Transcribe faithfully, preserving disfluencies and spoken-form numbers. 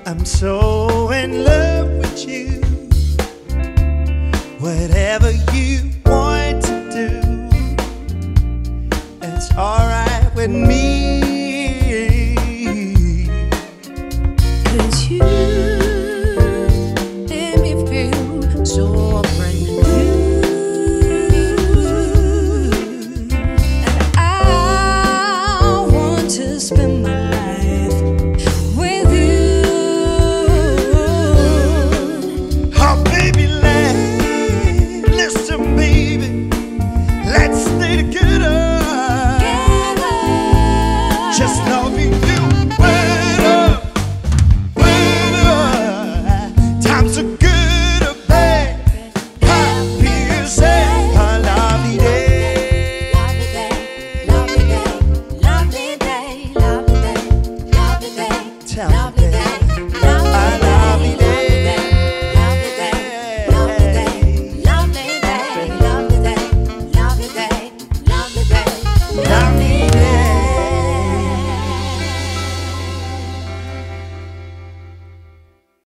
I'm so in love with you. Whatever you want to do, it's alright with me. 'Cause you make me feel so brand new, and I want to spend my life with you. Oh baby, listen baby, let's stay together. Together. Just